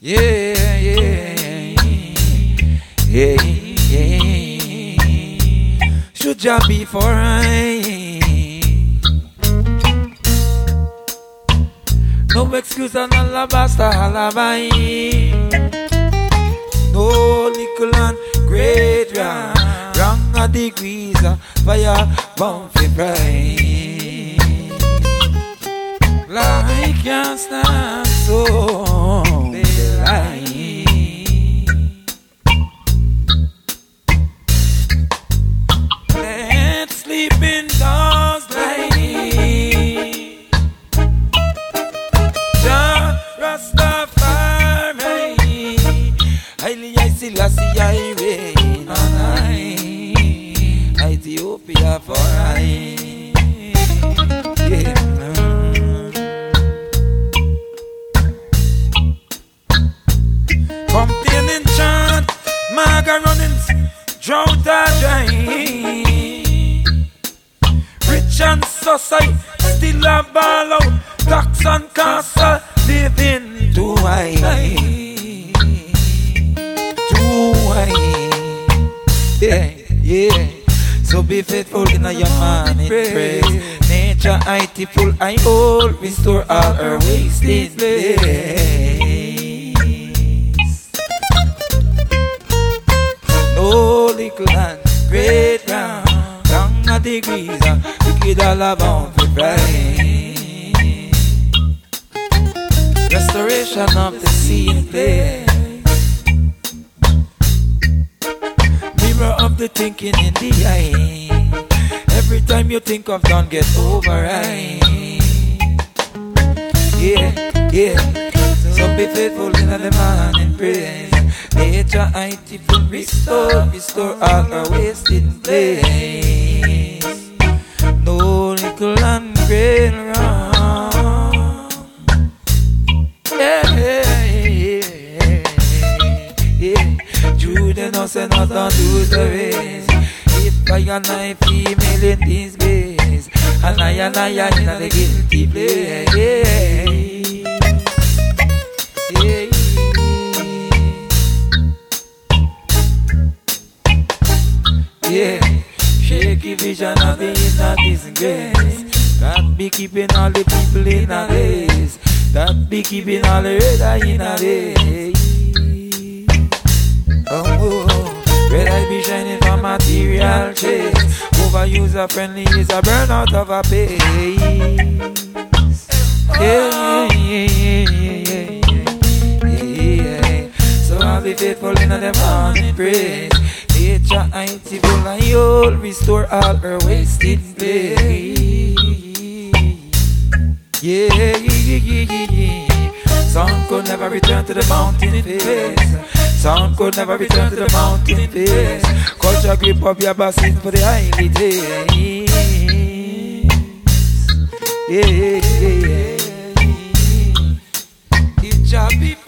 Yeah, yeah, yeah, yeah. Should ya be for I? No excuse and alabaster alibi. No little and great wrong. Wrong a degrees fire bound for pride. Like can't stand so light. Let's sleep in those light. Jah Rastafari, highly I see Lassie I reign on high. Ethiopia for I. Yeah. Complaining chant, macarons, drought and dry. Rich and society, still a ball out. Tax and castle, living too high. Too high. Yeah, yeah. So be faithful in your man in praise. Nature full, I all restore all her wasted days. No little and great round, long a degrees, wicked all about the pride. Restoration of the scene place. Mirror of the thinking in the eye. Every time you think of done, get over right. Yeah, yeah. So be faithful in the man in praise. Nature full, restore all our wasted place. No little and great wrong. Yeah, yeah, yeah. Jude and us and not on do the race. If I and I female in this base, and I in the guilty place. Yeah. Yeah, shaky vision of the inner disgrace. That be keeping all the people in a place. That be keeping all the red in a race. Oh, red eye be shining for material chase. Overuser friendly is a burnout of a pace. Yeah. So I'll be faithful in the morning praise. Nature full, I all restore all her wasted place. Yeah. Sun could never return to the mountain face. Sun could never return to the mountain face. Culture grip up your basin for the highly days. Yeah. It shall be